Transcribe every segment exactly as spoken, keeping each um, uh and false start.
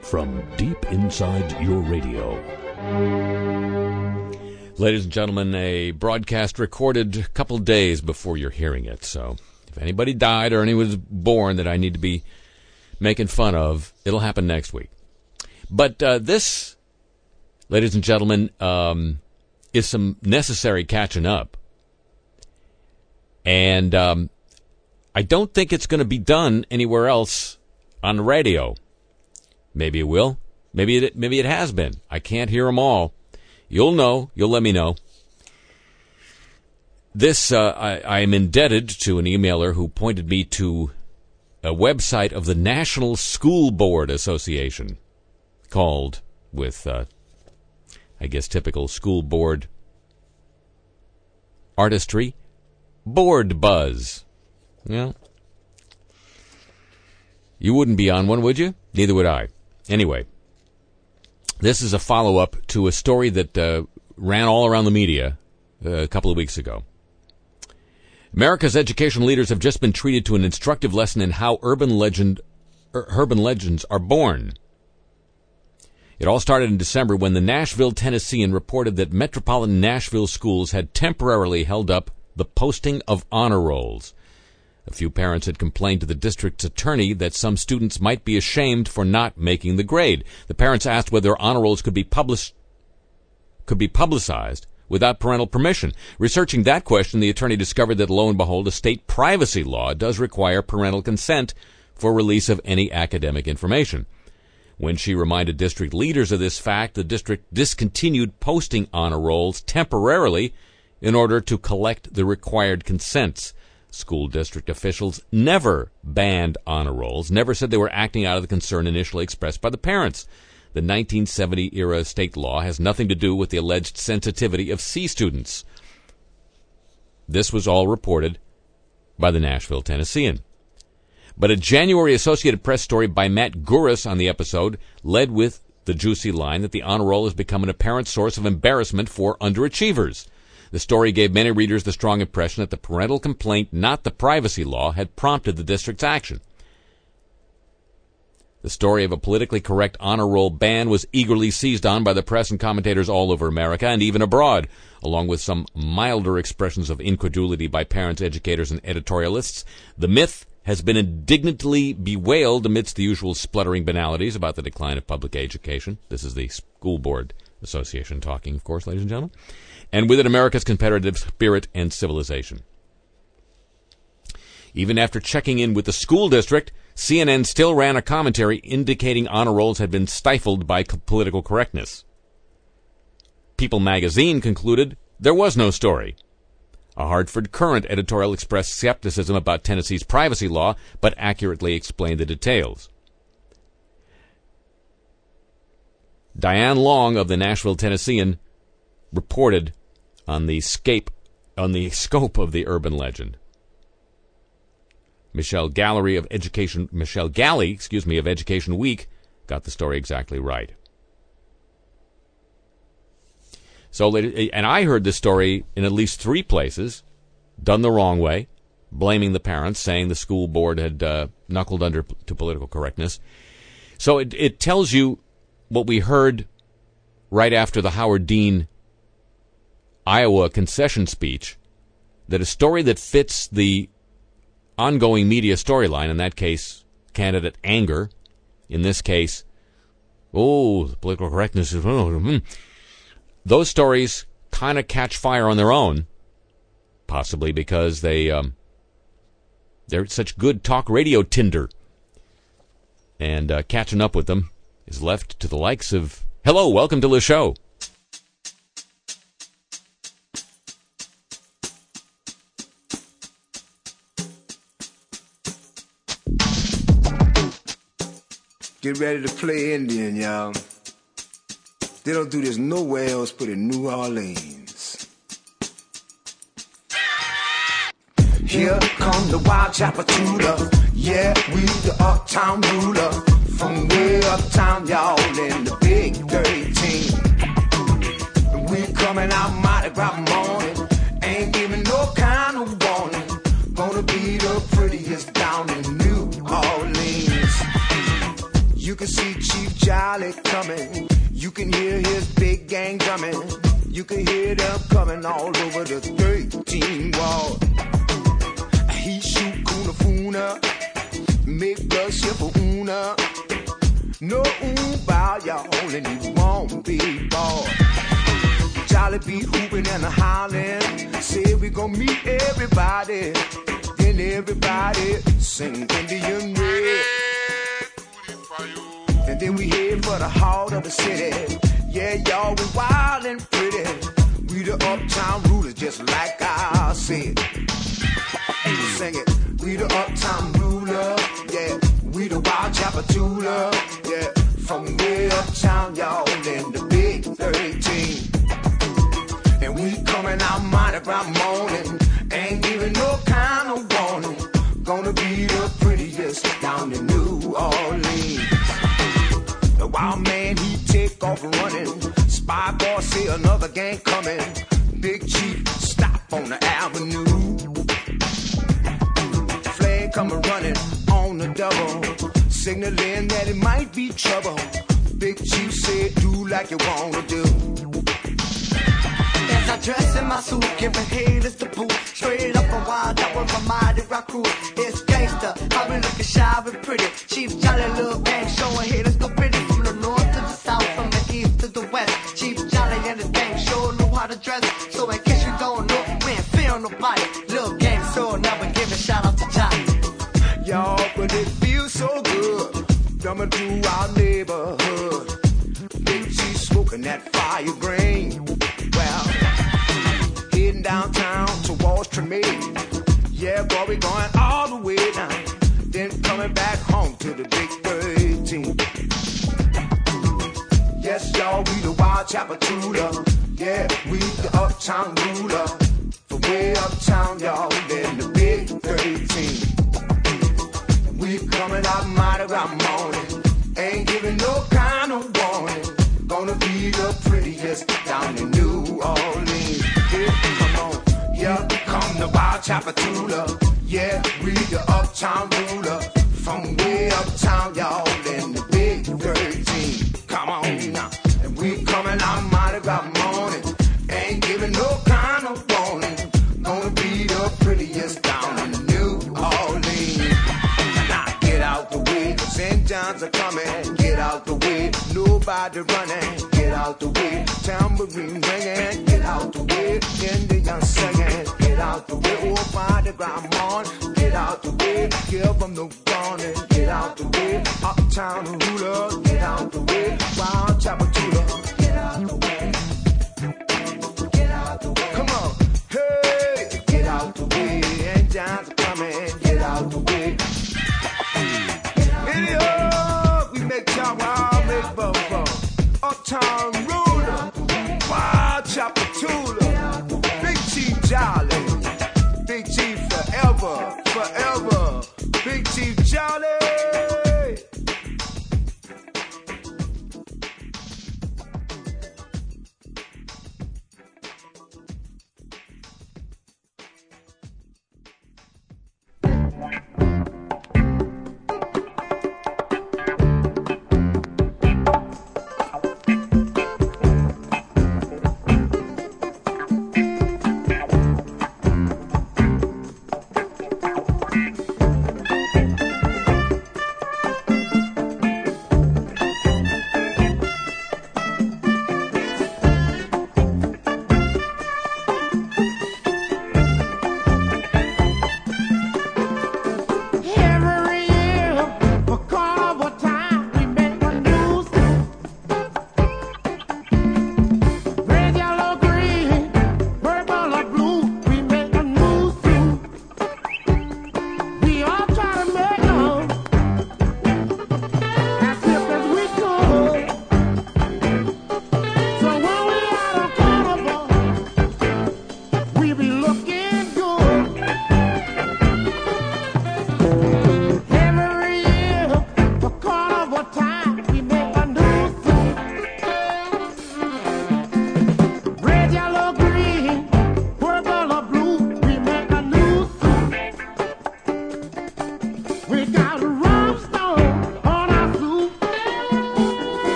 from deep inside your radio. Ladies and gentlemen, a broadcast recorded a couple days before you're hearing it. So if anybody died or anyone was born that I need to be making fun of, it'll happen next week. But uh, this, ladies and gentlemen, um, is some necessary catching up. And um, I don't think it's going to be done anywhere else on the radio. Maybe it will. Maybe it maybe it has been. I can't hear them all. You'll know. You'll let me know. This, uh, I, I am indebted to an emailer who pointed me to a website of the National School Board Association called, with, uh, I guess, typical school board artistry, Board Buzz. Yeah. You wouldn't be on one, would you? Neither would I. Anyway, this is a follow-up to a story that uh, ran all around the media uh, a couple of weeks ago. America's education leaders have just been treated to an instructive lesson in how urban legend, er, urban legends are born. It all started in December when the Nashville Tennessean reported that metropolitan Nashville schools had temporarily held up the posting of honor rolls. A few parents had complained to the district's attorney that some students might be ashamed for not making the grade. The parents asked whether honor rolls could be published, could be publicized without parental permission. Researching that question, the attorney discovered that, lo and behold, a state privacy law does require parental consent for release of any academic information. When she reminded district leaders of this fact, the district discontinued posting honor rolls temporarily in order to collect the required consents. School district officials never banned honor rolls, never said they were acting out of the concern initially expressed by the parents. The nineteen seventy-era state law has nothing to do with the alleged sensitivity of C students. This was all reported by the Nashville Tennessean. But a January Associated Press story by Matt Gouris on the episode led with the juicy line that the honor roll has become an apparent source of embarrassment for underachievers. The story gave many readers the strong impression that the parental complaint, not the privacy law, had prompted the district's action. The story of a politically correct honor roll ban was eagerly seized on by the press and commentators all over America and even abroad, along with some milder expressions of incredulity by parents, educators, and editorialists. The myth has been indignantly bewailed amidst the usual spluttering banalities about the decline of public education. This is the School Board Association talking, of course, ladies and gentlemen. And with it, America's competitive spirit and civilization. Even after checking in with the school district, C N N still ran a commentary indicating honor rolls had been stifled by political correctness. People magazine concluded there was no story. A Hartford Courant editorial expressed skepticism about Tennessee's privacy law, but accurately explained the details. Diane Long of the Nashville Tennessean reported on the scape, on the scope of the urban legend. Michelle Gallery of Education, Michelle Galley, excuse me, of Education Week got the story exactly right. So, and I heard this story in at least three places, done the wrong way, blaming the parents, saying the school board had uh, knuckled under to political correctness. So it, it tells you what we heard right after the Howard Dean Iowa concession speech, that a story that fits the ongoing media storyline, in that case, candidate anger, in this case, oh, the political correctness is, oh, mm. Those stories kind of catch fire on their own, possibly because they, um, they're such good talk radio tinder. And uh, catching up with them is left to the likes of, hello, welcome to the show. Get ready to play Indian, y'all. They don't do this nowhere else but in New Orleans. Here comes the wild Chapatula. Yeah, we the uptown ruler. From way uptown, y'all, in the big thirteen. We coming out mighty bright morning. Ain't giving no kind of warning. Gonna be the prettiest down in New Orleans. You can see Chief Jolly coming. You can hear his big gang drumming. You can hear them coming all over the thirteen wall. He shoot Kuna Funa, make blood ship for Una. No ooh bow y'all, and he won't be bought. Jolly be hooping and a howling. Say we gon' meet everybody. Then everybody sing Indian Red. And then we head for the heart of the city. Yeah, y'all, we wild and pretty. We the uptown rulers, just like I said. Hey, sing it. We the uptown ruler. Yeah, we the wild Chapatula. Yeah, from way uptown, y'all, in the big thirteen. And we coming out mighty by morning. Ain't giving no kind of warning. Gonna be the prettiest down in New Orleans. The wild man, he take off running. Spy boy say another gang coming. Big Chief stop on the avenue. Flag coming running on the double, signaling that it might be trouble. Big Chief said, do like you wanna do. As I dress in my suit, giving haters the boot. Straight up a wild, that was my mighty rock crew. It's gangsta, I've been looking shy and pretty. Chief Jolly, little gang, showing haters the pretty. From the north to the south, from the east to the west. Chief Jolly and his gang sure know how to dress. So in case you don't know, we ain't fear nobody. Little gang, so never give a shout out to Jolly. Y'all, but it feels so good, coming through our neighborhood. Big Chief smoking that fire green. Well, heading downtown towards Tremaine. Yeah, boy, we going all the way down. Then coming back home to the big thirteen. Yes, y'all, we the wild Chapatula. Yeah, we the uptown ruler. From way uptown, y'all, in the big thirteen. We coming out mighty round morning. Ain't giving no kind of warning. Gonna be the prettiest down in New Orleans. Yeah, come on. Yeah, come the wild Chapatula. Yeah, we the uptown ruler. From way uptown, y'all, in the big thirteen. Come on now. And we coming out mighty round morning. Ain't giving no kind of warning. Gonna be the prettiest down in New Orleans. Now get out the way, Saint John's are coming. Get out the way, nobody running. Get out the way, tambourine ringing. Get out the way, Indian singing. Get out the way, oh, by the ground on. Get out the way, give them the warning. Get out the way, uptown ruler. Get out the way, wild Chapatula. Get out the way. Get out the way. Come on, hey, get out the way, and John's coming. Get out the way. Video, we make y'all wild, make bumbo. Uptown ruler, wild Chapatula. Big Chief Jolly, Big Chief forever, forever. Big Chief Jolly.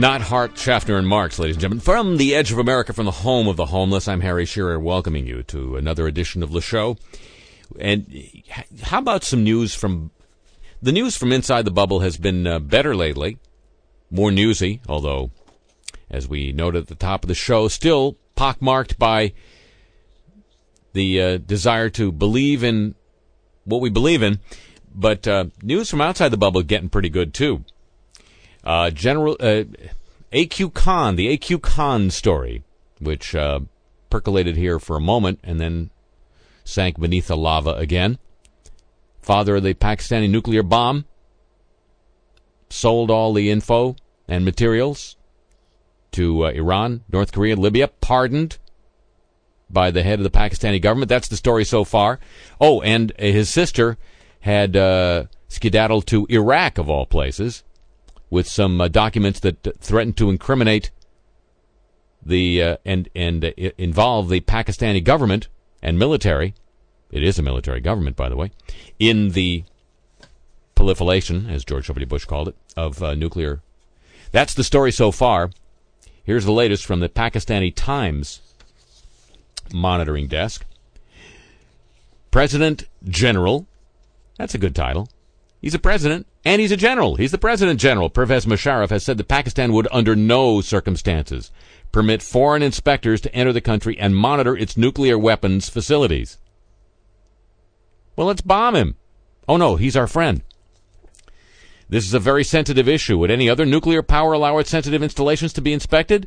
Not Hart, Schaffner, and Marx, ladies and gentlemen. From the edge of America, from the home of the homeless, I'm Harry Shearer, welcoming you to another edition of the show. And how about some news from... The news from inside the bubble has been uh, better lately, more newsy, although, as we noted at the top of the show, still pockmarked by the uh, desire to believe in what we believe in. But uh, news from outside the bubble getting pretty good, too. Uh, General uh, A Q Khan, the A Q Khan story, which uh, percolated here for a moment and then sank beneath the lava again. Father of the Pakistani nuclear bomb, sold all the info and materials to uh, Iran, North Korea, Libya, pardoned by the head of the Pakistani government. That's the story so far. Oh, and uh, his sister had uh, skedaddled to Iraq, of all places, with some uh, documents that uh, threatened to incriminate the uh, and and uh, involve the Pakistani government and military. It is a military government, by the way, in the proliferation, as George W. Bush called it, of uh, nuclear. That's the story so far. Here's the latest from the Pakistani Times monitoring desk. President General. That's a good title. He's a president, and he's a general. He's the President General. Pervez Musharraf has said that Pakistan would, under no circumstances, permit foreign inspectors to enter the country and monitor its nuclear weapons facilities. Well, let's bomb him. Oh, no, he's our friend. This is a very sensitive issue. Would any other nuclear power allow its sensitive installations to be inspected?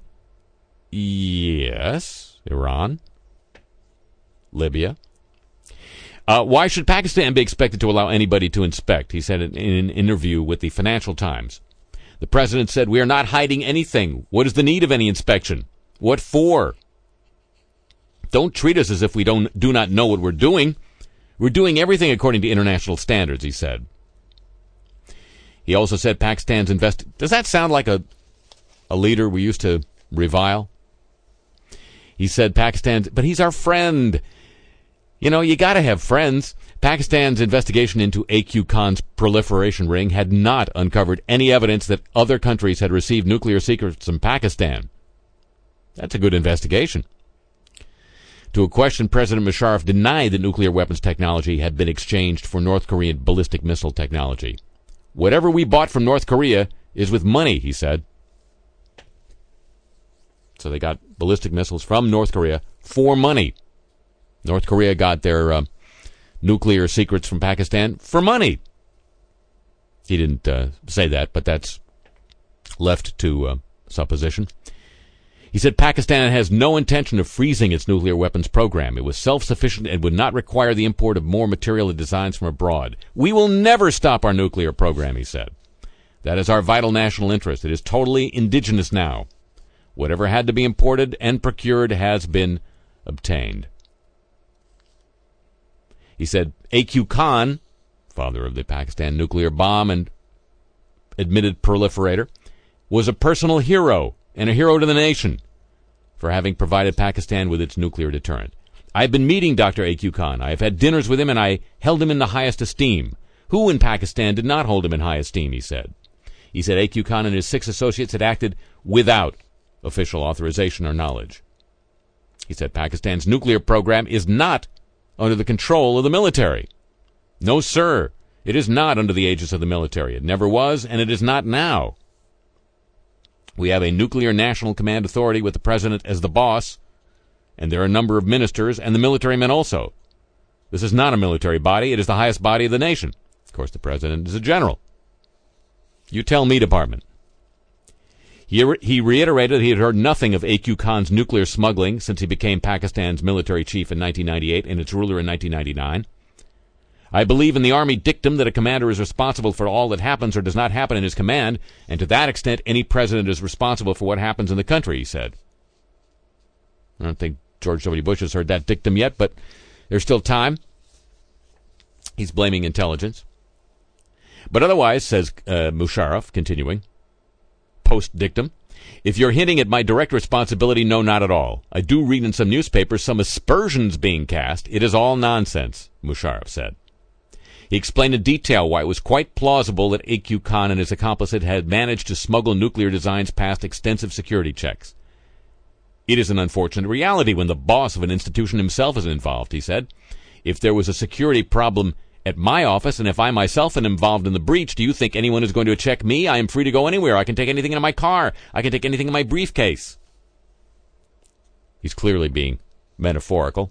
Yes. Iran. Libya. Uh, why should Pakistan be expected to allow anybody to inspect? He said in an interview with the Financial Times. The president said, we are not hiding anything. What is the need of any inspection? What for? Don't treat us as if we don't do not know what we're doing. We're doing everything according to international standards, he said. He also said Pakistan's invest... Does that sound like a, a leader we used to revile? He said Pakistan's... But he's our friend. You know, you got to have friends. Pakistan's investigation into A Q Khan's proliferation ring had not uncovered any evidence that other countries had received nuclear secrets from Pakistan. That's a good investigation. To a question, President Musharraf denied that nuclear weapons technology had been exchanged for North Korean ballistic missile technology. Whatever we bought from North Korea is with money, he said. So they got ballistic missiles from North Korea for money. North Korea got their uh, nuclear secrets from Pakistan for money. He didn't uh, say that, but that's left to uh, supposition. He said Pakistan has no intention of freezing its nuclear weapons program. It was self-sufficient and would not require the import of more material and designs from abroad. We will never stop our nuclear program, he said. That is our vital national interest. It is totally indigenous now. Whatever had to be imported and procured has been obtained. He said A Q Khan, father of the Pakistan nuclear bomb and admitted proliferator, was a personal hero and a hero to the nation for having provided Pakistan with its nuclear deterrent. I've been meeting Doctor A Q Khan. I have had dinners with him, and I held him in the highest esteem. Who in Pakistan did not hold him in high esteem, he said. He said A Q Khan and his six associates had acted without official authorization or knowledge. He said Pakistan's nuclear program is not under the control of the military. No, sir. It is not under the aegis of the military. It never was, and it is not now. We have a nuclear national command authority with the president as the boss, and there are a number of ministers and the military men also. This is not a military body. It is the highest body of the nation. Of course, the president is a general. You tell me, Department. He, re- he reiterated he had heard nothing of A Q Khan's nuclear smuggling since he became Pakistan's military chief in nineteen ninety-eight and its ruler in nineteen ninety-nine. I believe in the Army dictum that a commander is responsible for all that happens or does not happen in his command, and to that extent any president is responsible for what happens in the country, he said. I don't think George W. Bush has heard that dictum yet, but there's still time. He's blaming intelligence. But otherwise, says uh, Musharraf, continuing, post-dictum, if you're hinting at my direct responsibility, no, not at all. I do read in some newspapers some aspersions being cast. It is all nonsense, Musharraf said. He explained in detail why it was quite plausible that A Q Khan and his accomplice had managed to smuggle nuclear designs past extensive security checks. It is an unfortunate reality when the boss of an institution himself is involved, he said. If there was a security problem at my office, and if I myself am involved in the breach, do you think anyone is going to check me? I am free to go anywhere. I can take anything in my car. I can take anything in my briefcase. He's clearly being metaphorical.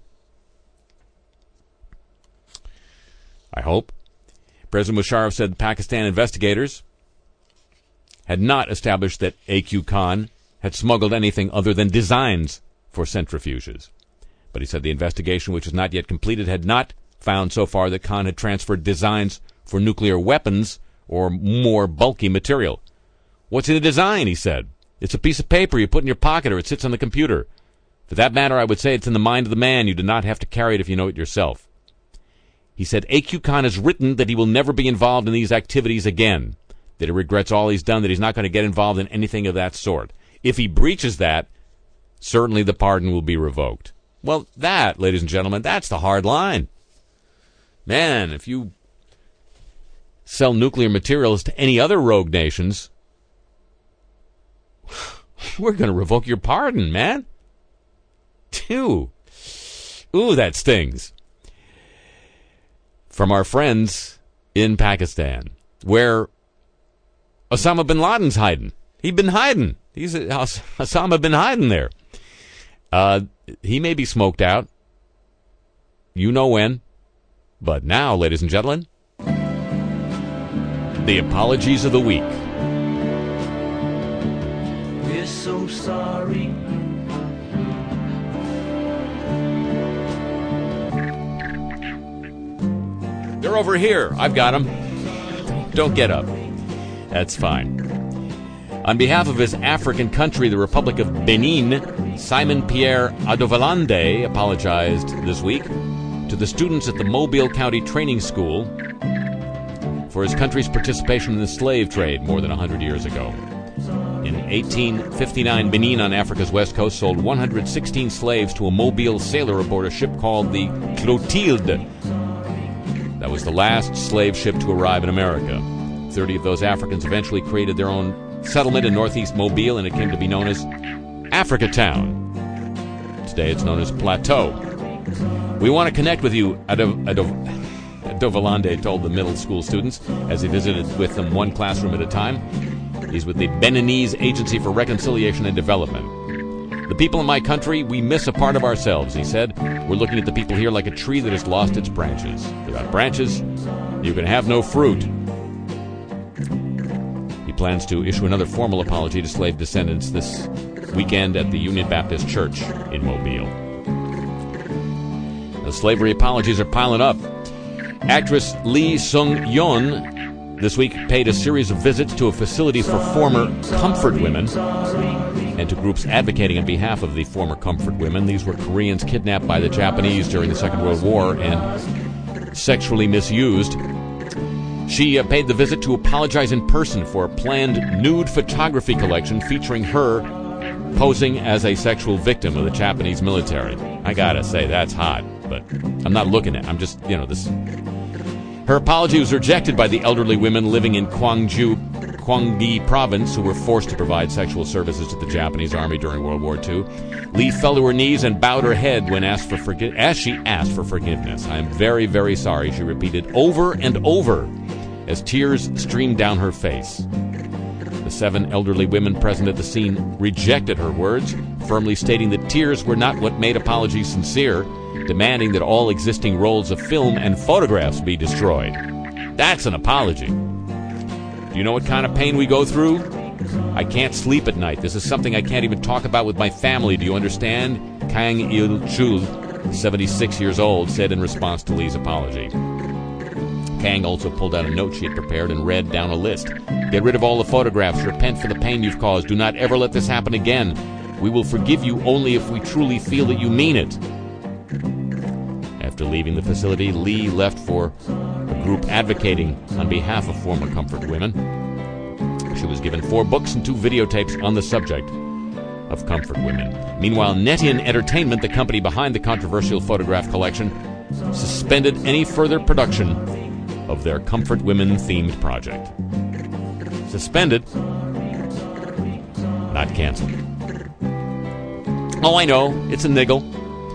I hope. President Musharraf said Pakistan investigators had not established that A Q Khan had smuggled anything other than designs for centrifuges. But he said the investigation, which is not yet completed, had not found so far that Khan had transferred designs for nuclear weapons or more bulky material. What's in a design, he said. It's a piece of paper you put in your pocket or it sits on the computer. For that matter, I would say it's in the mind of the man. You do not have to carry it if you know it yourself. He said A Q Khan has written that he will never be involved in these activities again, that he regrets all he's done, that he's not going to get involved in anything of that sort. If he breaches that, certainly the pardon will be revoked. Well, that, ladies and gentlemen, that's the hard line. Man, if you sell nuclear materials to any other rogue nations, we're going to revoke your pardon, man. Ooh. Ooh, that stings. From our friends in Pakistan, where Osama bin Laden's hiding. He'd been hiding. He's Osama bin hiding there. Uh, he may be smoked out. You know when. But now, ladies and gentlemen, the apologies of the week. We're so sorry. They're over here. I've got them. Don't get up. That's fine. On behalf of his African country, the Republic of Benin, Simon Pierre Adovalande apologized this week to the students at the Mobile County Training School for his country's participation in the slave trade more than one hundred years ago. In eighteen fifty-nine, Benin on Africa's west coast sold one hundred sixteen slaves to a Mobile sailor aboard a ship called the Clotilde. That was the last slave ship to arrive in America. Thirty of those Africans eventually created their own settlement in northeast Mobile, and it came to be known as Africatown. Today it's known as Plateau. We want to connect with you, Adov- Adov- Adovalande told the middle school students as he visited with them one classroom at a time. He's with the Beninese Agency for Reconciliation and Development. The people in my country, we miss a part of ourselves, he said. We're looking at the people here like a tree that has lost its branches. Without branches, you can have no fruit. He plans to issue another formal apology to slave descendants this weekend at the Union Baptist Church in Mobile. The slavery apologies are piling up. Actress Lee Sung-yeon this week paid a series of visits to a facility for former comfort women and to groups advocating on behalf of the former comfort women. These were Koreans kidnapped by the Japanese during the Second World War and sexually misused. She uh, paid the visit to apologize in person for a planned nude photography collection featuring her posing as a sexual victim of the Japanese military. I gotta say, that's hot, but I'm not looking at it. I'm just, you know, this... Her apology was rejected by the elderly women living in Gwangju, Gyeonggi province who were forced to provide sexual services to the Japanese army during World War Two. Lee fell to her knees and bowed her head when asked for forgi- as she asked for forgiveness. I am very, very sorry, she repeated over and over as tears streamed down her face. The seven elderly women present at the scene rejected her words, firmly stating that tears were not what made apologies sincere, demanding that all existing rolls of film and photographs be destroyed. That's an apology. Do you know what kind of pain we go through? I can't sleep at night. This is something I can't even talk about with my family. Do you understand? Kang Il-chul, seventy-six years old, said in response to Lee's apology. Kang also pulled out a note she had prepared and read down a list. Get rid of all the photographs. Repent for the pain you've caused. Do not ever let this happen again. We will forgive you only if we truly feel that you mean it. After leaving the facility, Lee left for a group advocating on behalf of former comfort women. She was given four books and two videotapes on the subject of comfort women. Meanwhile, Netian Entertainment, the company behind the controversial photograph collection, suspended any further production of their Comfort Women-themed project. Suspended, not canceled. Oh, I know, it's a niggle.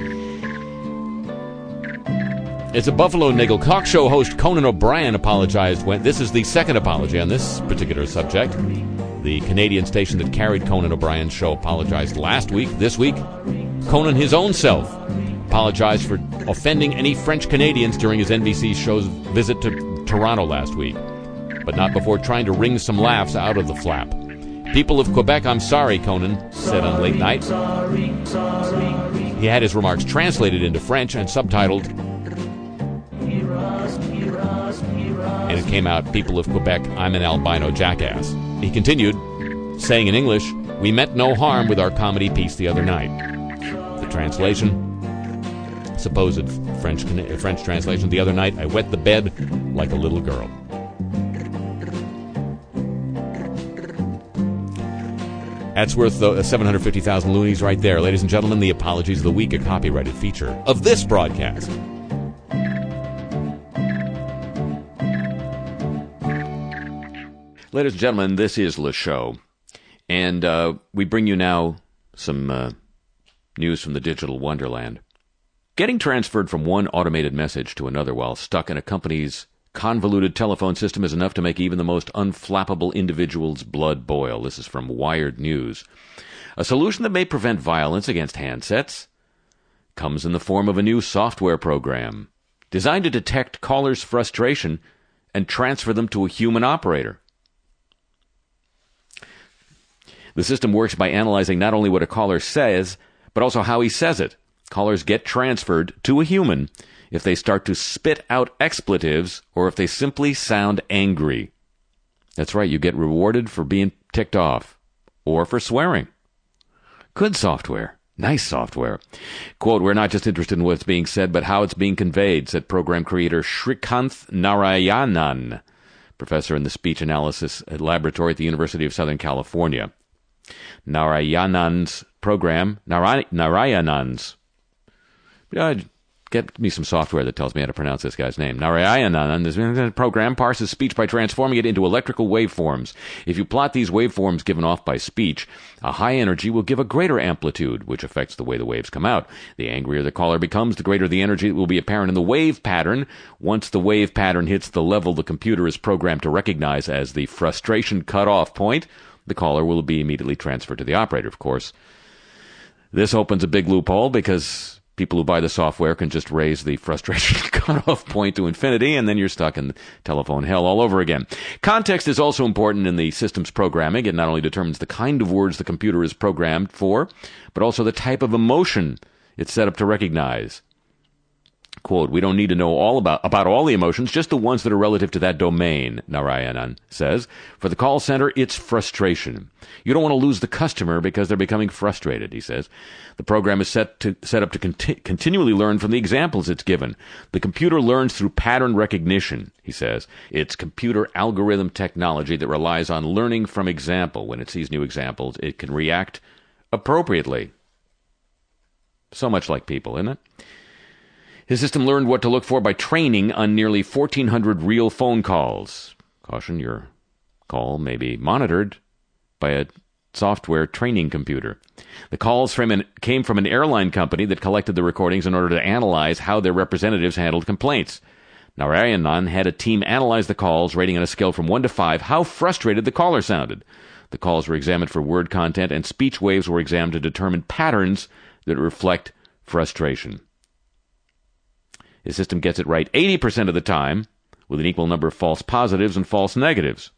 It's a Buffalo niggle. Talk show host Conan O'Brien apologized when... This is the second apology on this particular subject. The Canadian station that carried Conan O'Brien's show apologized last week. This week, Conan his own self apologized for offending any French Canadians during his N B C show's visit to Toronto last week, but not before trying to wring some laughs out of the flap. People of Quebec, I'm sorry, Conan said on late night. He had his remarks translated into French and subtitled, and it came out, people of Quebec, I'm an albino jackass. He continued, saying in English, we meant no harm with our comedy piece the other night. The translation, supposed French French translation, the other night I wet the bed like a little girl. That's worth uh, seven hundred fifty thousand loonies right there. Ladies and gentlemen, the Apologies of the Week, a copyrighted feature of this broadcast. Ladies and gentlemen, this is Le Show, and uh, we bring you now some uh, news from the digital wonderland. Getting transferred from one automated message to another while stuck in a company's convoluted telephone system is enough to make even the most unflappable individual's blood boil. This is from Wired News. A solution that may prevent violence against handsets comes in the form of a new software program designed to detect callers' frustration and transfer them to a human operator. The system works by analyzing not only what a caller says, but also how he says it. Callers get transferred to a human if they start to spit out expletives or if they simply sound angry. That's right, you get rewarded for being ticked off or for swearing. Good software. Nice software. Quote, we're not just interested in what's being said, but how it's being conveyed, said program creator Srikanth Narayanan, professor in the Speech Analysis Laboratory at the University of Southern California. Narayanan's program, Nara- Narayanan's, uh, get me some software that tells me how to pronounce this guy's name. Narayanan's program parses speech by transforming it into electrical waveforms. If you plot these waveforms given off by speech, a high energy will give a greater amplitude, which affects the way the waves come out. The angrier the caller becomes, the greater the energy that will be apparent in the wave pattern. Once the wave pattern hits the level the computer is programmed to recognize as the frustration cutoff point, the caller will be immediately transferred to the operator, of course. This opens a big loophole because people who buy the software can just raise the frustration cutoff point to infinity, and then you're stuck in telephone hell all over again. Context is also important in the system's programming. It not only determines the kind of words the computer is programmed for, but also the type of emotion it's set up to recognize. Quote, we don't need to know all about, about all the emotions, just the ones that are relative to that domain, Narayanan says. For the call center, it's frustration. You don't want to lose the customer because they're becoming frustrated, he says. The program is set to set up to conti- continually learn from the examples it's given. The computer learns through pattern recognition, he says. It's computer algorithm technology that relies on learning from example. When it sees new examples, it can react appropriately. So much like people, isn't it? His system learned what to look for by training on nearly fourteen hundred real phone calls. Caution, your call may be monitored by a software training computer. The calls from an, came from an airline company that collected the recordings in order to analyze how their representatives handled complaints. Narayanan had a team analyze the calls, rating on a scale from one to five how frustrated the caller sounded. The calls were examined for word content, and speech waves were examined to determine patterns that reflect frustration. His system gets it right eighty percent of the time, with an equal number of false positives and false negatives.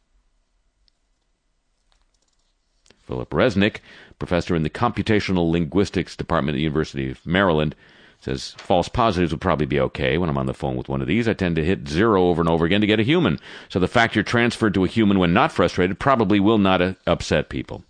Philip Resnick, professor in the Computational Linguistics Department at the University of Maryland, says false positives would probably be okay. When I'm on the phone with one of these, I tend to hit zero over and over again to get a human. So the fact you're transferred to a human when not frustrated probably will not uh, upset people.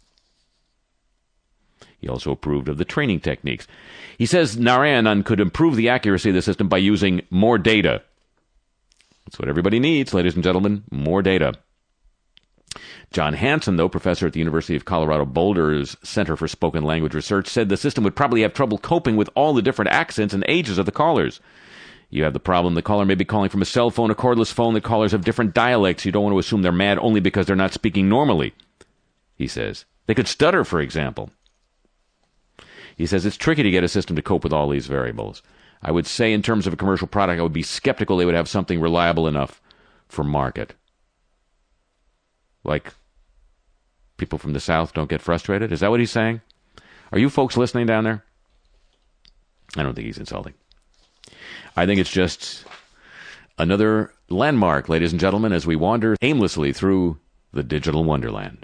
He also approved of the training techniques. He says Narayanan could improve the accuracy of the system by using more data. That's what everybody needs, ladies and gentlemen, more data. John Hansen, though, professor at the University of Colorado Boulder's Center for Spoken Language Research, said the system would probably have trouble coping with all the different accents and ages of the callers. You have the problem the caller may be calling from a cell phone, a cordless phone. The callers have different dialects. You don't want to assume they're mad only because they're not speaking normally, he says. They could stutter, for example. He says it's tricky to get a system to cope with all these variables. I would say in terms of a commercial product, I would be skeptical they would have something reliable enough for market. Like, people from the South don't get frustrated? Is that what he's saying? Are you folks listening down there? I don't think he's insulting. I think it's just another landmark, ladies and gentlemen, as we wander aimlessly through the digital wonderland.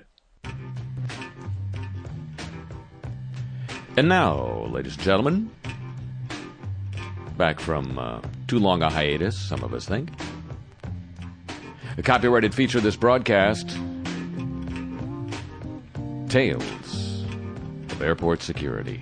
And now, ladies and gentlemen, back from uh, too long a hiatus, some of us think. A copyrighted feature of this broadcast, Tales of Airport Security.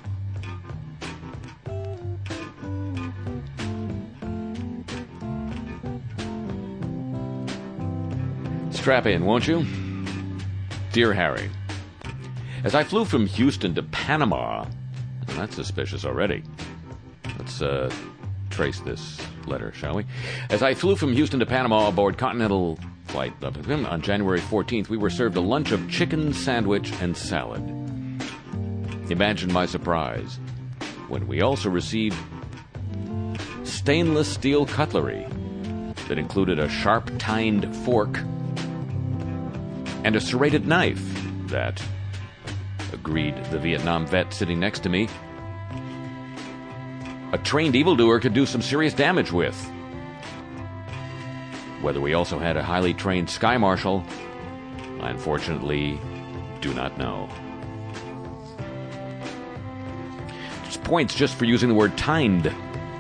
Strap in, won't you? Dear Harry, as I flew from Houston to Panama, that's suspicious already. Let's uh, trace this letter, shall we? As I flew from Houston to Panama aboard Continental Flight on January fourteenth, we were served a lunch of chicken sandwich and salad. Imagine my surprise when we also received stainless steel cutlery that included a sharp-tined fork and a serrated knife that, agreed the Vietnam vet sitting next to me, a trained evildoer could do some serious damage with. Whether we also had a highly trained sky marshal, I unfortunately do not know. Just points just for using the word tined.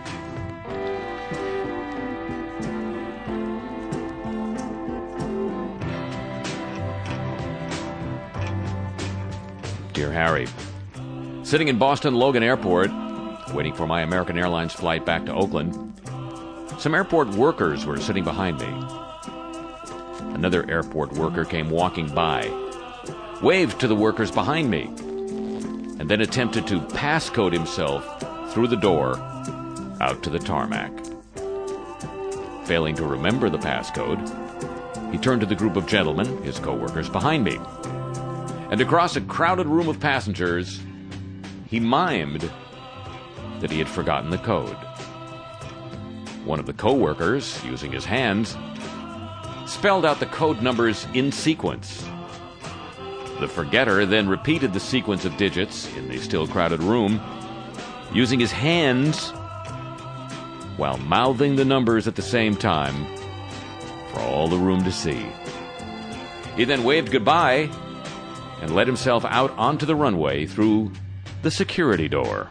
Dear Harry, sitting in Boston Logan Airport, waiting for my American Airlines flight back to Oakland, some airport workers were sitting behind me. Another airport worker came walking by, waved to the workers behind me, and then attempted to passcode himself through the door out to the tarmac. Failing to remember the passcode, he turned to the group of gentlemen, his co-workers, behind me. And across a crowded room of passengers, he mimed that he had forgotten the code. One of the co-workers, using his hands, spelled out the code numbers in sequence. The forgetter then repeated the sequence of digits in the still crowded room, using his hands while mouthing the numbers at the same time for all the room to see. He then waved goodbye and let himself out onto the runway through the security door.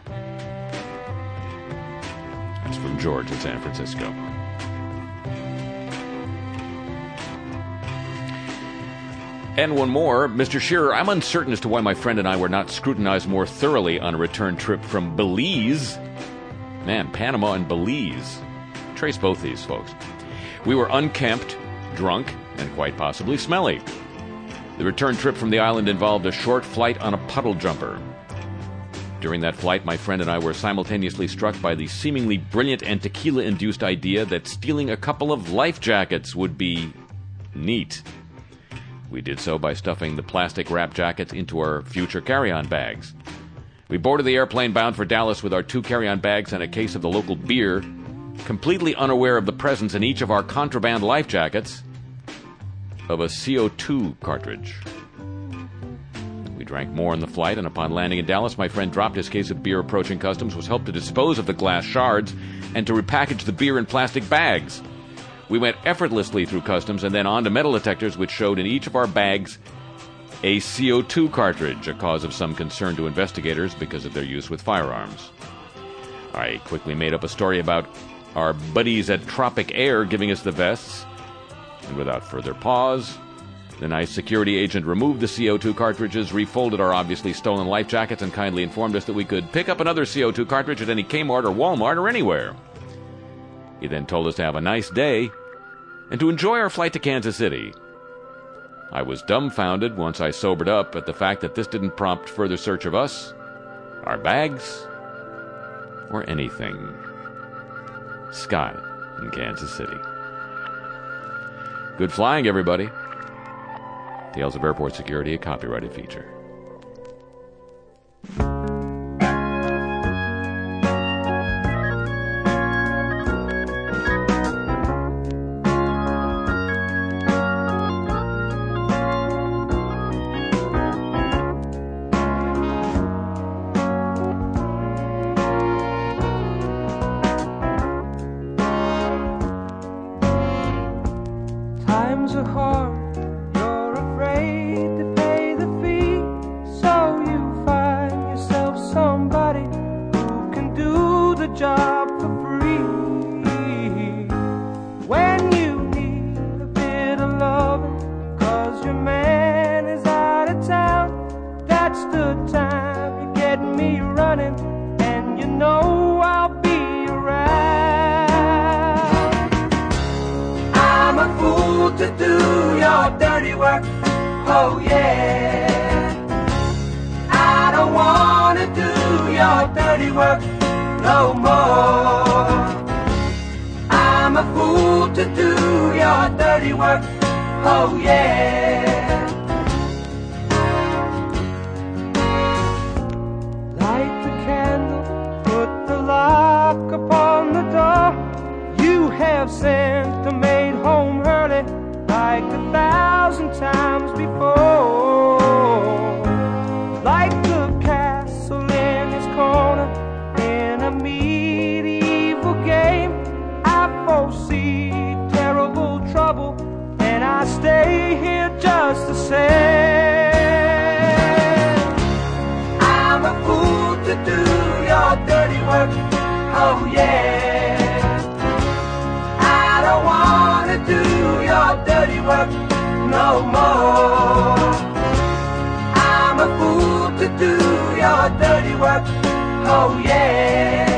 That's from George in San Francisco. And one more, Mister Shearer, I'm uncertain as to why my friend and I were not scrutinized more thoroughly on a return trip from Belize. Man, Panama and Belize. Trace both these folks. We were unkempt, drunk, and quite possibly smelly. The return trip from the island involved a short flight on a puddle jumper. During that flight, my friend and I were simultaneously struck by the seemingly brilliant and tequila-induced idea that stealing a couple of life jackets would be neat. We did so by stuffing the plastic wrap jackets into our future carry-on bags. We boarded the airplane bound for Dallas with our two carry-on bags and a case of the local beer, completely unaware of the presence in each of our contraband life jackets of a C O two cartridge. We drank more on the flight, and upon landing in Dallas, my friend dropped his case of beer approaching customs, was helped to dispose of the glass shards, and to repackage the beer in plastic bags. We went effortlessly through customs and then on to metal detectors, which showed in each of our bags a C O two cartridge, a cause of some concern to investigators because of their use with firearms. I quickly made up a story about our buddies at Tropic Air giving us the vests, and without further pause, the nice security agent removed the C O two cartridges, refolded our obviously stolen life jackets, and kindly informed us that we could pick up another C O two cartridge at any Kmart or Walmart or anywhere. He then told us to have a nice day and to enjoy our flight to Kansas City. I was dumbfounded once I sobered up at the fact that this didn't prompt further search of us, our bags, or anything. sky in Kansas City. Good flying, everybody. Tales of Airport Security, a copyrighted feature. Times are hard, you're afraid to pay the fee, so you find yourself somebody who can do the job for free. When you need a bit of loving, cause your man is out of town, that's the time you get me running, and you know I'll be around. I'm a fool to do your dirty work, oh yeah. I don't wanna do your dirty work no more. I'm a fool to do your dirty work, oh yeah. Light the candle, put the lock upon the door. You have sent the maid home early like a thousand times before. Like the castle in his corner in a medieval game, I foresee terrible trouble and I stay here just the same. I'm a fool to do your dirty work, oh yeah. I don't wanna do your dirty work no more. I'm a fool to do your dirty work, oh yeah.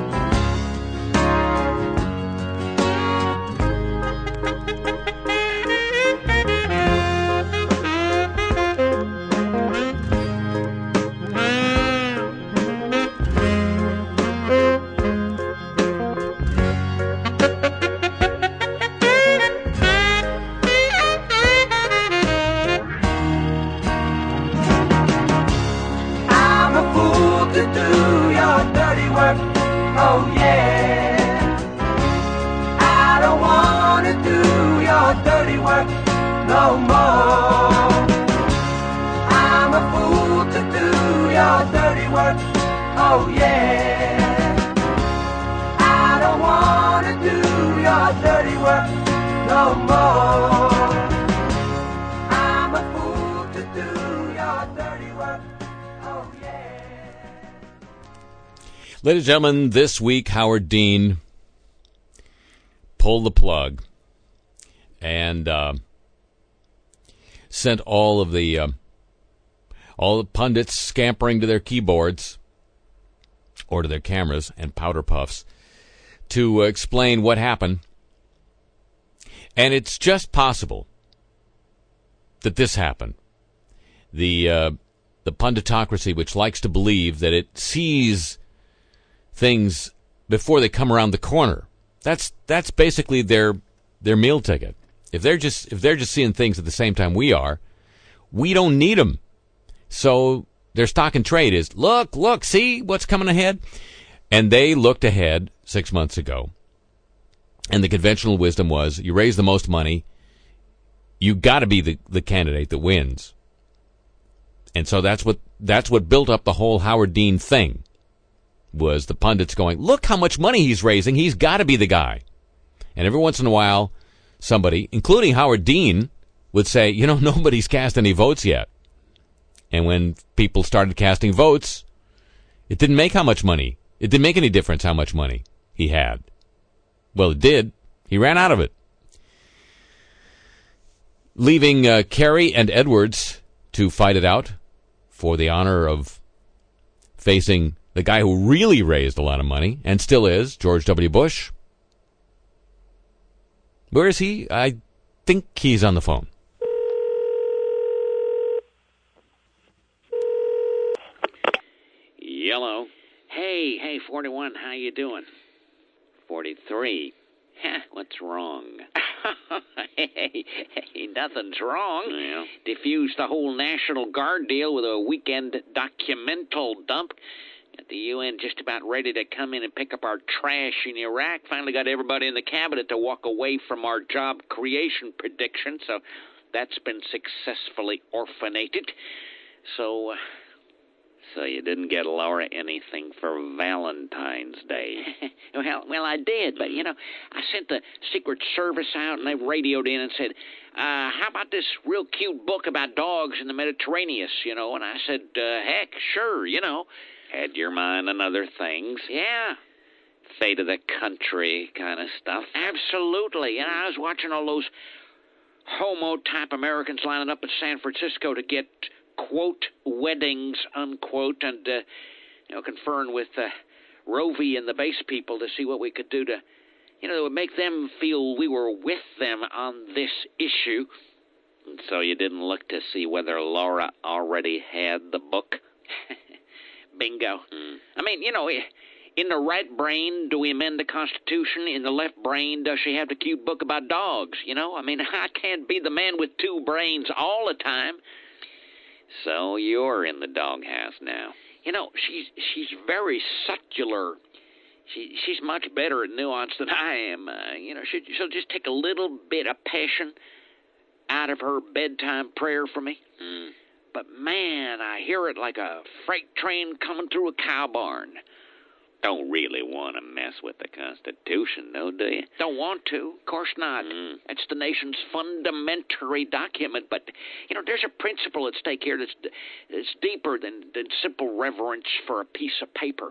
Oh yeah, I don't wanna do your dirty work no more. I'm a fool to do your dirty work, oh yeah. I don't wanna do your dirty work no more. I'm a fool to do your dirty work, oh yeah. Ladies and gentlemen, this week Howard Dean pulled the plug and uh, sent all of the uh, all the pundits scampering to their keyboards or to their cameras and powder puffs to uh, explain what happened. And it's just possible that this happened. The uh, the punditocracy, which likes to believe that it sees things before they come around the corner. That's that's basically their their meal ticket. If they're just if they're just seeing things at the same time we are, we don't need them. So their stock and trade is look, look, see what's coming ahead, and they looked ahead six months ago. And the conventional wisdom was you raise the most money, you got to be the the candidate that wins. And so that's what that's what built up the whole Howard Dean thing. Was the pundits going, look how much money he's raising, he's got to be the guy. And every once in a while, somebody, including Howard Dean, would say, you know, nobody's cast any votes yet. And when people started casting votes, it didn't make how much money. It didn't make any difference how much money he had. Well, it did. He ran out of it. Leaving uh, Kerry and Edwards to fight it out for the honor of facing the guy who really raised a lot of money, and still is, George W. Bush. Where is he? I think he's on the phone. Yellow. Hey, hey, forty-one, how you doing? forty-three. Huh, what's wrong? hey, hey, nothing's wrong. Yeah. Diffused the whole National Guard deal with a weekend documental dump. Got the U N just about ready to come in and pick up our trash in Iraq. Finally got everybody in the cabinet to walk away from our job creation prediction, so that's been successfully orphanated. So, uh, so you didn't get Laura anything for Valentine's Day? well, well, I did, but, you know, I sent the Secret Service out, and they radioed in and said, uh, how about this real cute book about dogs in the Mediterranean, you know? And I said, uh, heck, sure, you know. Had your mind on other things? Yeah. Fate of the country kind of stuff? Absolutely. And I was watching all those homo-type Americans lining up in San Francisco to get, quote, weddings, unquote, and, uh, you know, conferring with uh, Rovi and the base people to see what we could do to, you know, that would make them feel we were with them on this issue. And so you didn't look to see whether Laura already had the book? Bingo. Mm. I mean, you know, in the right brain, do we amend the Constitution? In the left brain, does she have the cute book about dogs? You know, I mean, I can't be the man with two brains all the time. So you're in the doghouse now. You know, she's she's very subtler. She she's much better at nuance than I am. Uh, you know, she, she'll just take a little bit of passion out of her bedtime prayer for me. Mm. But, man, I hear it like a freight train coming through a cow barn. Don't really want to mess with the Constitution, though, do you? Don't want to. Of course not. Mm. It's the nation's fundamentary document. But, you know, there's a principle at stake here that's, that's deeper than, than simple reverence for a piece of paper.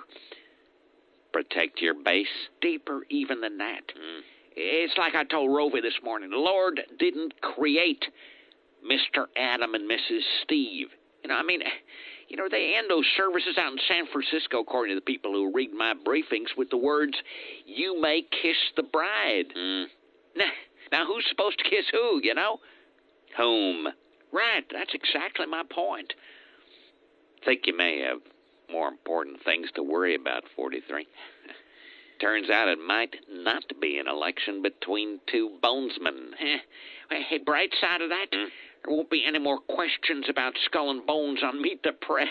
Protect your base? Deeper even than that. Mm. It's like I told Rovi this morning. The Lord didn't create Mister Adam and Missus Steve. You know, I mean, you know, they end those services out in San Francisco, according to the people who read my briefings, with the words, you may kiss the bride. Mm. Now, now, who's supposed to kiss who, you know? Whom? Right, that's exactly my point. Think you may have more important things to worry about, forty-three. Turns out it might not be an election between two bonesmen. Hey, bright side of that, mm. there won't be any more questions about Skull and Bones on Meet the Press.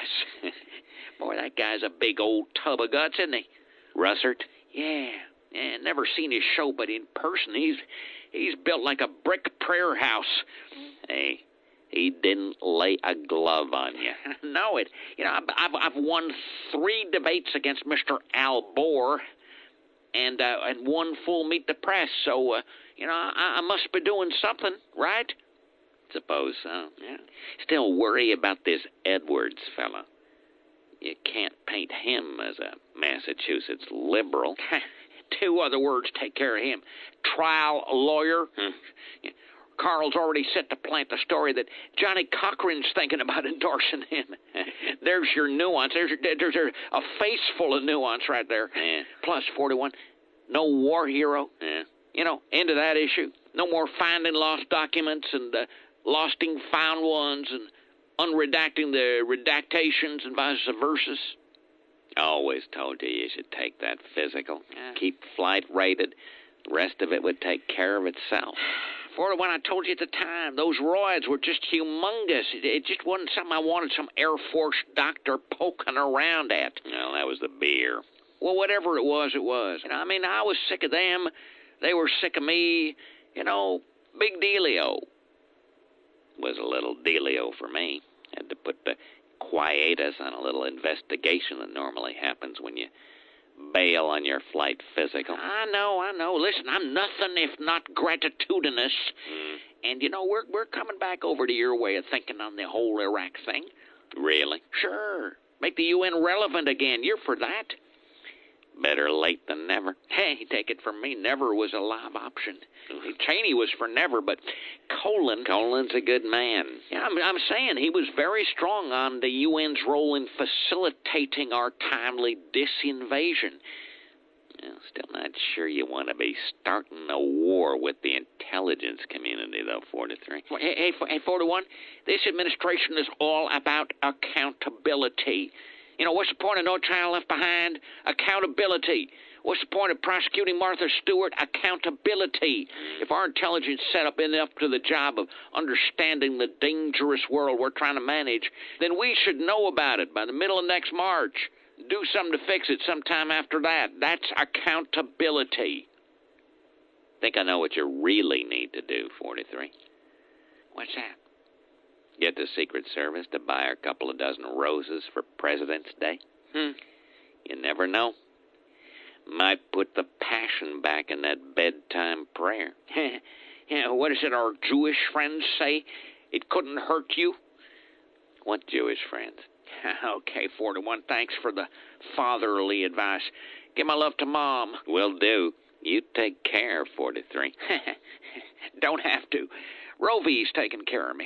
Boy, that guy's a big old tub of guts, isn't he? Russert? Yeah. Yeah, never seen his show, but in person, he's he's built like a brick prayer house. Hey, he didn't lay a glove on you. No, it. You know, I've I've won three debates against Mister Al Gore, and uh, and one full Meet the Press. So, uh, you know, I, I must be doing something, right? Suppose so. Yeah. Still worry about this Edwards fella. You can't paint him as a Massachusetts liberal. Two other words take care of him. Trial lawyer. Hmm. Yeah. Carl's already set to plant the story that Johnny Cochran's thinking about endorsing him. There's your nuance. There's, there's a face full of nuance right there. Yeah. Plus, forty-one, no war hero. Yeah. You know, end of that issue. No more finding lost documents and uh, losting found ones and unredacting the redactations and vice versa. Always told you you should take that physical. Yeah. Keep flight rated. The rest of it would take care of itself. forty-one, I told you at the time, those roids were just humongous. It, it just wasn't something I wanted some Air Force doctor poking around at. Well, that was the beer. Well, whatever it was, it was. You know, I mean, I was sick of them. They were sick of me. You know, big dealio. Was a little dealio for me. Had to put the quietus on a little investigation that normally happens when you bail on your flight physical. I know, I know. Listen, I'm nothing if not gratitudinous. Mm. And, you know, we're we're coming back over to your way of thinking on the whole Iraq thing. Really? Sure. Make the U N relevant again. You're for that. Better late than never. Hey, take it from me, never was a live option. Cheney was for never, but Colin... Colin's a good man. Yeah, I'm, I'm saying he was very strong on the U N's role in facilitating our timely disinvasion. Well, still not sure you want to be starting a war with the intelligence community, though, forty-three. Hey, hey, hey, forty-one, this administration is all about accountability. You know, what's the point of No Child Left Behind? Accountability. What's the point of prosecuting Martha Stewart? Accountability. If our intelligence setup isn't up to the job of understanding the dangerous world we're trying to manage, then we should know about it by the middle of next March. Do something to fix it sometime after that. That's accountability. Think I know what you really need to do, forty-three. What's that? Get the Secret Service to buy her a couple of dozen roses for President's Day? Hmm. You never know. Might put the passion back in that bedtime prayer. Yeah, what is it our Jewish friends say? It couldn't hurt you? What Jewish friends? Okay, forty-one, thanks for the fatherly advice. Give my love to Mom. Will do. You take care, forty-three. Don't have to. Rovey's taking care of me.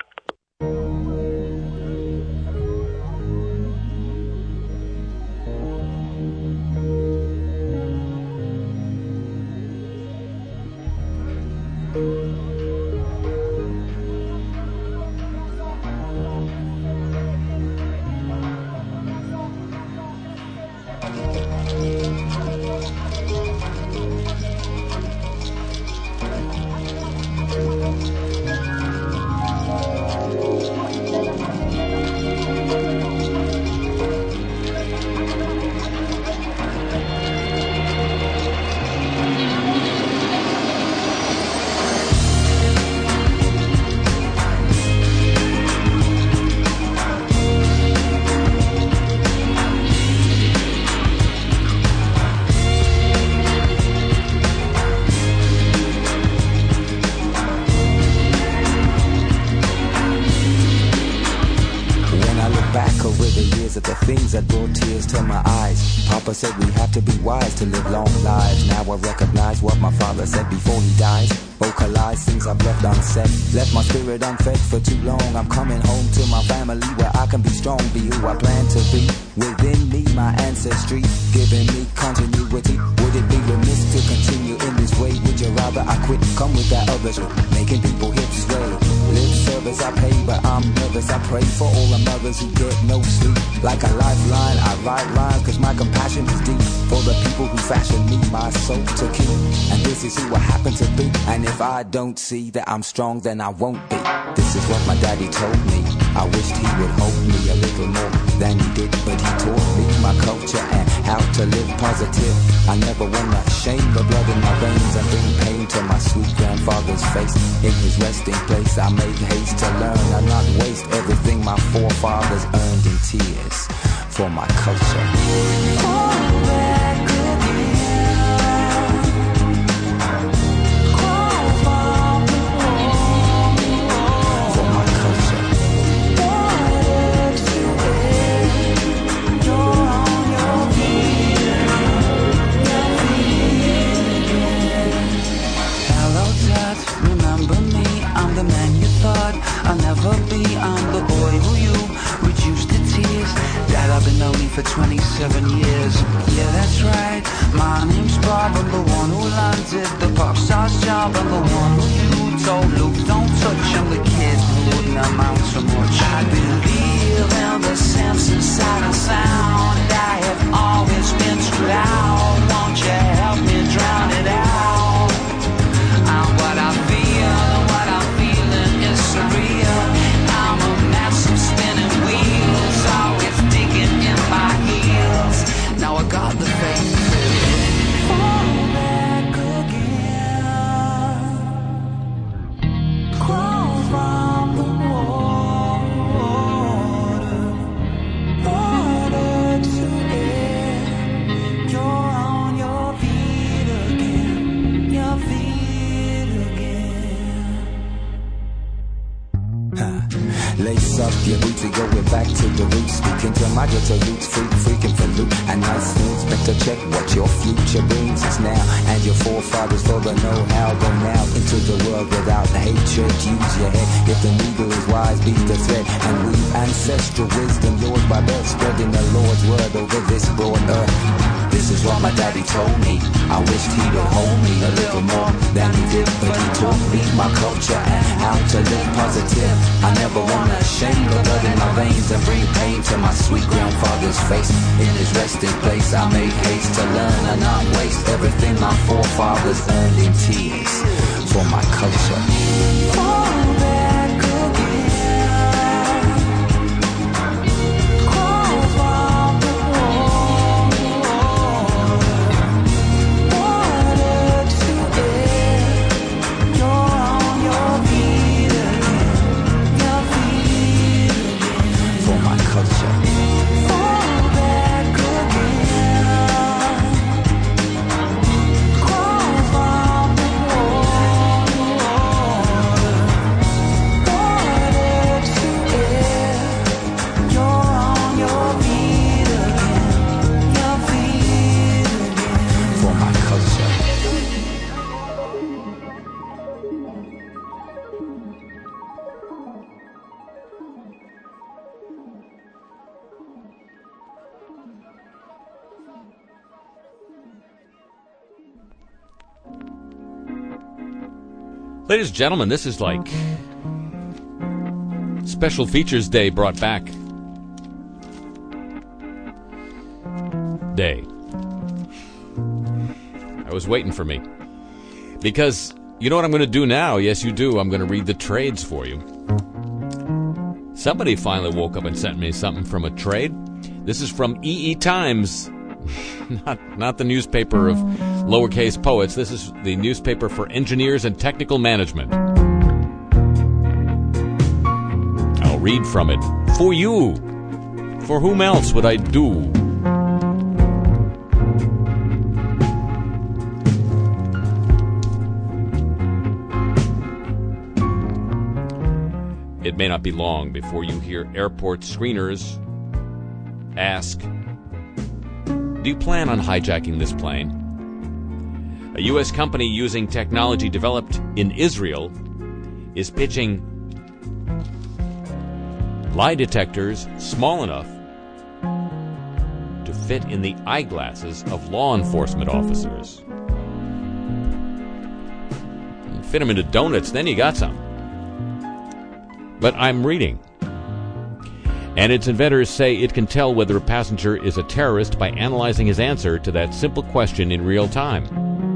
That brought tears to my eyes. Papa said we have to be wise to live long lives. Now I recognize what my father said before he dies. Vocalize things I've left unsaid. Left my spirit unfed for too long. I'm coming home to my family where I can be strong, be who I plan to be. Within me, my ancestry, giving me continuity. Would it be remiss to continue in this way? Would you rather I quit? Come with that other shit, making people hips sway. Lip service I pay, but I'm nervous. I pray for all the mothers who get no sleep. Like a lifeline, I write lines, cause my compassion is deep. For the people who fashioned me, my soul to keep. And this is who I happen to be. And if I don't see that I'm strong, then I won't be. This is what my daddy told me. I wished he would hold me a little more than he did, but he taught me my culture and how to live positive. I never wanna shame the blood in my veins and bring pain to my sweet grandfather's face. In his resting place, I made haste to learn and not waste everything my forefathers earned in tears for my culture. Fall back again. Crawl from the wall for my culture. Water to end. You're on your feet. Your feet again. Hello, Dad. Remember me? I'm the man you thought I'll never be. I'm the boy who you reduced to tears. Dad, I've been lonely for twenty-seven years. Yeah, that's right. My name's Bob. I'm the one who landed the pop star's job. I'm the one who you told Luke don't touch. I'm the kid who wouldn't amount to much. I believe in the sense inside and sound. I have always been too loud. Won't you help me drown it out? And what I feel and what I'm feeling is surreal. I'm a massive spinning wheels, always digging in my heels. Now I got the faith to fall back again. Crawl from the water, water to air. You're on your feet again, your feet again. Huh. Lace up your boots, we going back to the roots. Speaking to my daughter roots, freak, freaking for loot. And nice things, better check what your future brings us now. And your forefathers for the know-how. Go now into the world without the hatred. Use your head, if the needle is wise, beat the thread. And weave ancestral wisdom, yours by birth, spreading the Lord's word over this broad earth. This This is what my daddy told me. I wished he would hold me a little more than he did, but he taught me my culture and how to live positive. I never wanna shame the blood in my veins and bring pain to my sweet grandfather's face. In his resting place, I made haste to learn and not waste everything my forefathers earned in tears for my culture. Fall back again. Crawl from the wall. Water to air. You're on your feet again. Your feet again. For my culture. Fall back again. Crawl from the wall. Water to air. You're on your feet again. Your feet again. For my culture. Ladies and gentlemen, this is like Special Features Day brought back. Day. I was waiting for me. Because you know what I'm going to do now? Yes, you do. I'm going to read the trades for you. Somebody finally woke up and sent me something from a trade. This is from E E Times. Not, not the newspaper of lowercase poets. This is the newspaper for engineers and technical management. I'll read from it. For you. For whom else would I do? It may not be long before you hear airport screeners ask, do you plan on hijacking this plane? A U S company using technology developed in Israel is pitching lie detectors small enough to fit in the eyeglasses of law enforcement officers. You fit them into donuts, then you got some. But I'm reading. And its inventors say it can tell whether a passenger is a terrorist by analyzing his answer to that simple question in real time.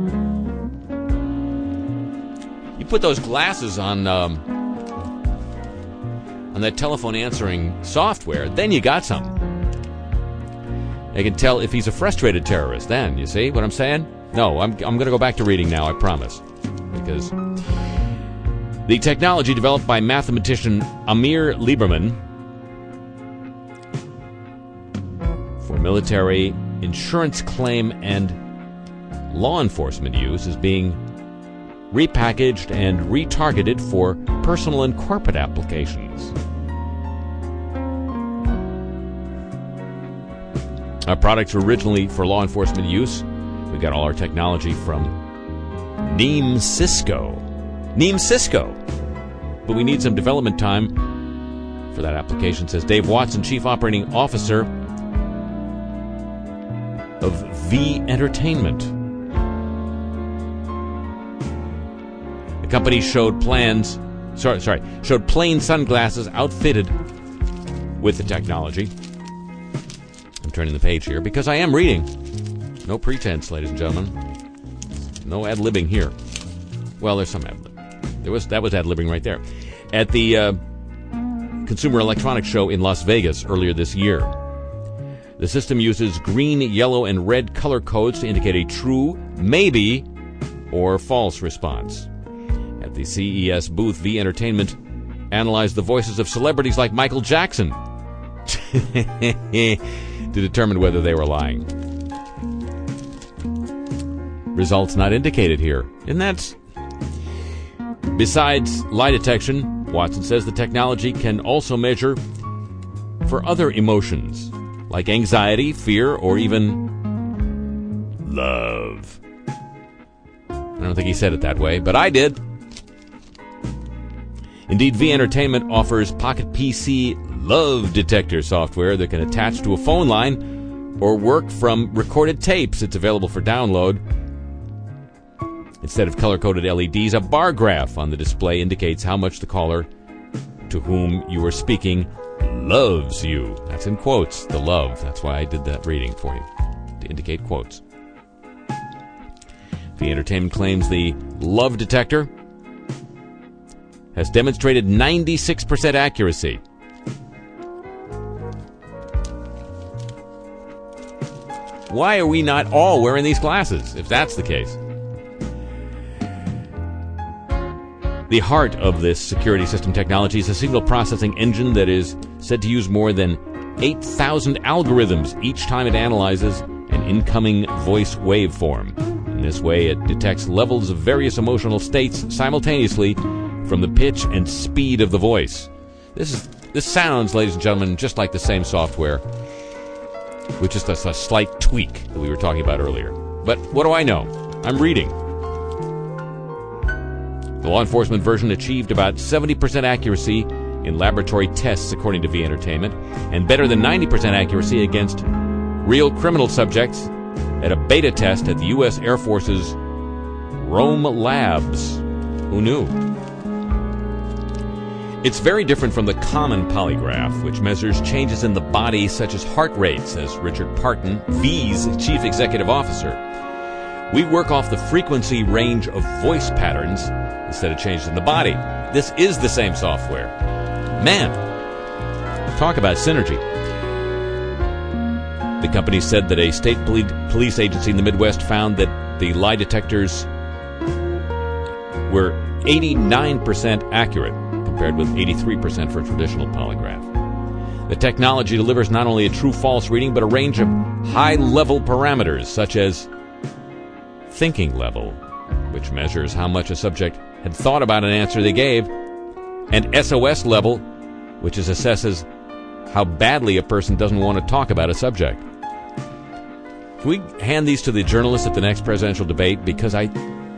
You put those glasses on um, on that telephone answering software, then you got something. They can tell if he's a frustrated terrorist then, you see what I'm saying? No, I'm, I'm going to go back to reading now, I promise. Because the technology developed by mathematician Amir Lieberman for military, insurance claim, and law enforcement use is being repackaged and retargeted for personal and corporate applications. Our products were originally for law enforcement use. We got all our technology from Neem Cisco. Neem Cisco. But we need some development time for that application, says Dave Watson, Chief Operating Officer of V Entertainment. The company showed plans, sorry, sorry, showed plain sunglasses outfitted with the technology. I'm turning the page here because I am reading. No pretense, ladies and gentlemen. No ad-libbing here. Well, there's some ad-lib. There was that was ad-libbing right there. At the uh, Consumer Electronics Show in Las Vegas earlier this year. The system uses green, yellow, and red color codes to indicate a true, maybe, or false response. At the C E S booth, V Entertainment analyzed the voices of celebrities like Michael Jackson to determine whether they were lying. Results not indicated here. And that's... Besides lie detection, Watson says the technology can also measure for other emotions, like anxiety, fear, or even love. I don't think he said it that way, but I did. Indeed, V Entertainment offers Pocket P C Love Detector software that can attach to a phone line or work from recorded tapes. It's available for download. Instead of color-coded L E Ds, a bar graph on the display indicates how much the caller to whom you are speaking loves you. That's in quotes, the love. That's why I did that reading for you, to indicate quotes. V Entertainment claims the love detector has demonstrated ninety-six percent accuracy. Why are we not all wearing these glasses, if that's the case? The heart of this security system technology is a signal processing engine that is said to use more than eight thousand algorithms each time it analyzes an incoming voice waveform. In this way, it detects levels of various emotional states simultaneously from the pitch and speed of the voice. This is this sounds, ladies and gentlemen, just like the same software, with just a, a slight tweak that we were talking about earlier. But what do I know? I'm reading. The law enforcement version achieved about seventy percent accuracy in laboratory tests, according to V Entertainment, and better than ninety percent accuracy against real criminal subjects at a beta test at the U S Air Force's Rome Labs. Who knew? It's very different from the common polygraph, which measures changes in the body such as heart rate, says Richard Parton, V's chief executive officer. We work off the frequency range of voice patterns instead of changes in the body. This is the same software. Man, talk about synergy. The company said that a state police agency in the Midwest found that the lie detectors were eighty-nine percent accurate, compared with eighty-three percent for a traditional polygraph. The technology delivers not only a true-false reading, but a range of high-level parameters, such as thinking level, which measures how much a subject had thought about an answer they gave, and S O S level, which is assesses how badly a person doesn't want to talk about a subject. Can we hand these to the journalists at the next presidential debate? Because I...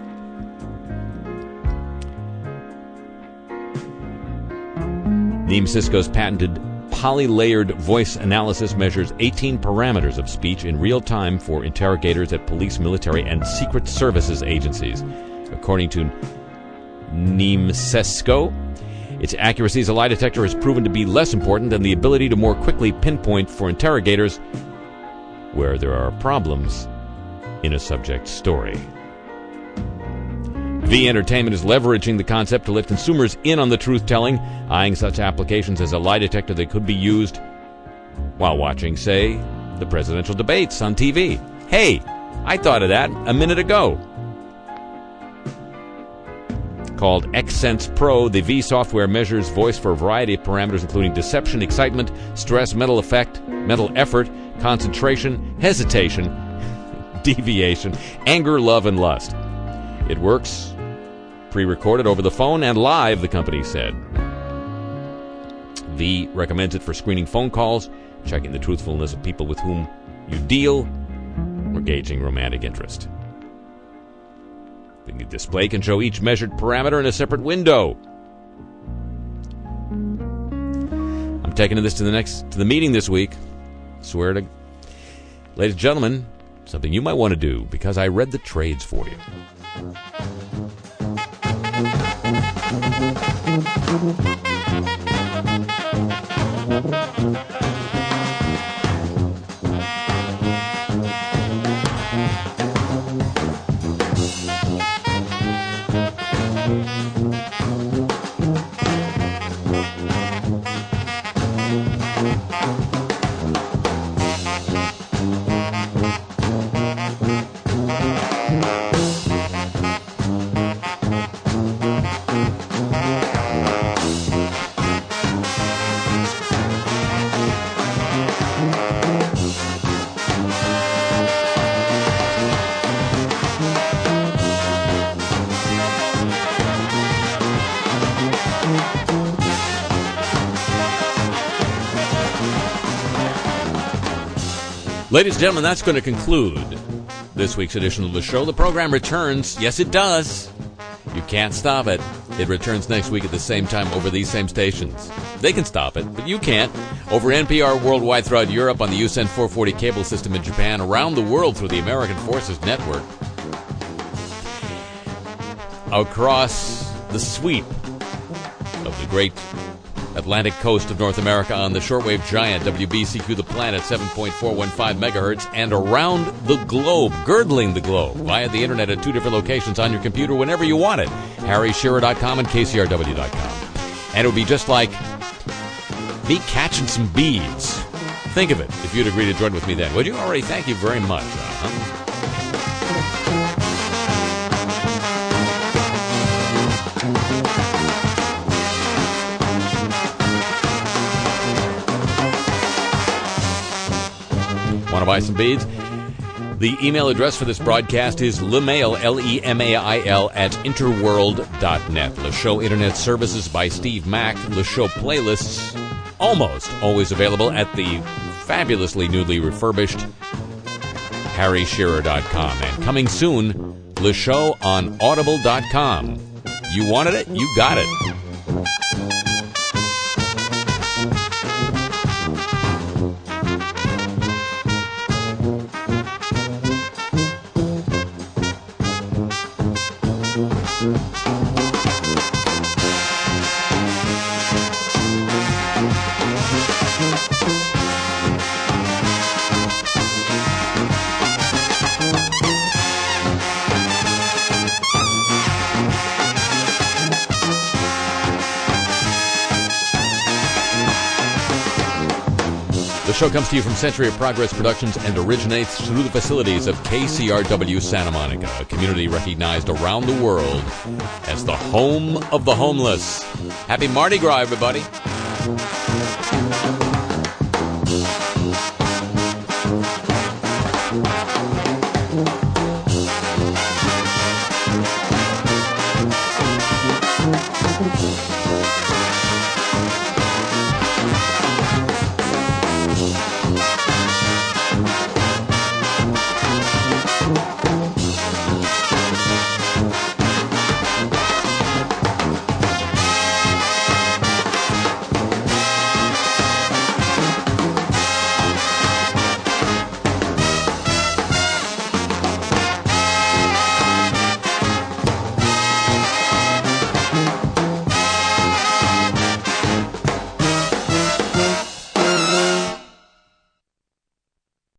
Neem Cisco's patented polylayered voice analysis measures eighteen parameters of speech in real time for interrogators at police, military, and secret services agencies. According to Neem Cisco, its accuracy as a lie detector has proven to be less important than the ability to more quickly pinpoint for interrogators where there are problems in a subject's story. V Entertainment is leveraging the concept to let consumers in on the truth-telling, eyeing such applications as a lie detector that could be used while watching, say, the presidential debates on T V. Hey, I thought of that a minute ago. Called XSense Pro, the V software measures voice for a variety of parameters, including deception, excitement, stress, mental effect, mental effort, concentration, hesitation, deviation, anger, love, and lust. It works pre-recorded over the phone and live, the company said. V recommends it for screening phone calls, checking the truthfulness of people with whom you deal, or gauging romantic interest. The display can show each measured parameter in a separate window. I'm taking this to the next to the meeting this week. Swear to, ladies and gentlemen, something you might want to do, because I read the trades for you. Ladies and gentlemen, that's going to conclude this week's edition of the show. The program returns. Yes, it does. You can't stop it. It returns next week at the same time over these same stations. They can stop it, but you can't. Over N P R worldwide throughout Europe on the U S N four forty cable system in Japan, around the world through the American Forces Network. Across the sweep of the great Atlantic coast of North America on the shortwave giant W B C Q The Planet, seven point four one five megahertz, and around the globe, girdling the globe, via the internet at two different locations on your computer whenever you want it, harry shearer dot com and k c r w dot com. And it would be just like me catching some beads. Think of it, if you'd agree to join with me then. Would you? Already, thank you very much. Uh-huh. Want to buy some beads? The email address for this broadcast is lemail, L E M A I L, at interworld dot net. Le Show Internet Services by Steve Mack. Le Show playlists almost always available at the fabulously newly refurbished harry shearer dot com. And coming soon, Le Show on audible dot com. You wanted it? You got it. The show comes to you from Century of Progress Productions and originates through the facilities of K C R W Santa Monica, a community recognized around the world as the home of the homeless. Happy Mardi Gras, everybody.